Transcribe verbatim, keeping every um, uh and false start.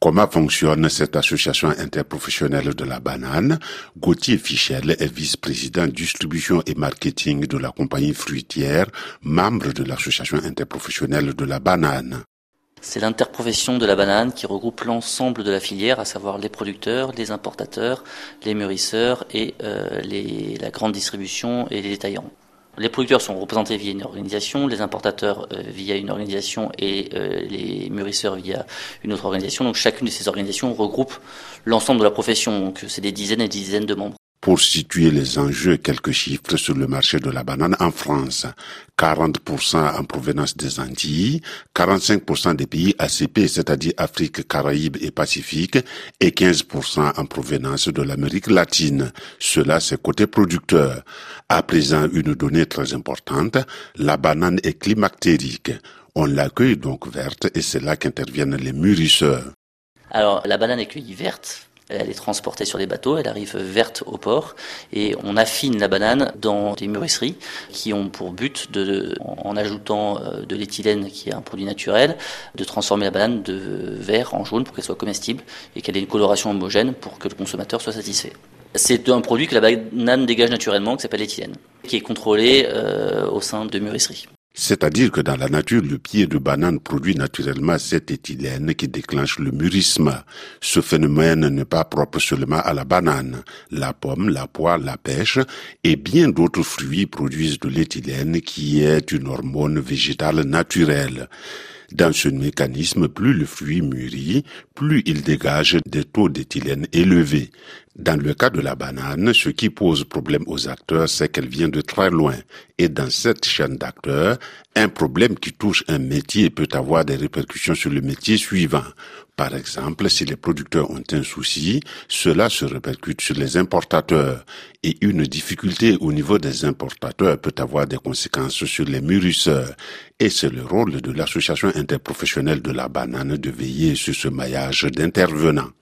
Comment fonctionne cette association interprofessionnelle de la banane? Gauthier Fichel est vice-président distribution et marketing de la compagnie fruitière, membre de l'association interprofessionnelle de la banane. C'est l'interprofession de la banane qui regroupe l'ensemble de la filière, à savoir les producteurs, les importateurs, les mûrisseurs et euh, les, la grande distribution et les détaillants. Les producteurs sont représentés via une organisation, les importateurs euh, via une organisation et euh, les mûrisseurs via une autre organisation. Donc chacune de ces organisations regroupe l'ensemble de la profession. Donc c'est des dizaines et des dizaines de membres. Pour situer les enjeux, quelques chiffres sur le marché de la banane en France. quarante pour cent en provenance des Antilles, quarante-cinq pour cent des pays A C P, c'est-à-dire Afrique, Caraïbes et Pacifique, et quinze pour cent en provenance de l'Amérique latine. Cela, c'est côté producteur. À présent, une donnée très importante, la banane est climactérique. On l'accueille donc verte et c'est là qu'interviennent les mûrisseurs. Alors, la banane est cueillie verte. Elle est transportée sur des bateaux, elle arrive verte au port et on affine la banane dans des mûrisseries qui ont pour but, de, en ajoutant de l'éthylène qui est un produit naturel, de transformer la banane de vert en jaune pour qu'elle soit comestible et qu'elle ait une coloration homogène pour que le consommateur soit satisfait. C'est un produit que la banane dégage naturellement qui s'appelle l'éthylène, qui est contrôlé euh, au sein de mûrisseries. C'est-à-dire que dans la nature, le pied de banane produit naturellement cet éthylène qui déclenche le mûrissement. Ce phénomène n'est pas propre seulement à la banane. La pomme, la poire, la pêche et bien d'autres fruits produisent de l'éthylène qui est une hormone végétale naturelle. Dans ce mécanisme, plus le fruit mûrit, plus il dégage des taux d'éthylène élevés. Dans le cas de la banane, ce qui pose problème aux acteurs, c'est qu'elle vient de très loin. Et dans cette chaîne d'acteurs, un problème qui touche un métier peut avoir des répercussions sur le métier suivant. Par exemple, si les producteurs ont un souci, cela se répercute sur les importateurs. Et une difficulté au niveau des importateurs peut avoir des conséquences sur les mûrisseurs. Et c'est le rôle de l'association interprofessionnelle de la banane de veiller sur ce maillage d'intervenants.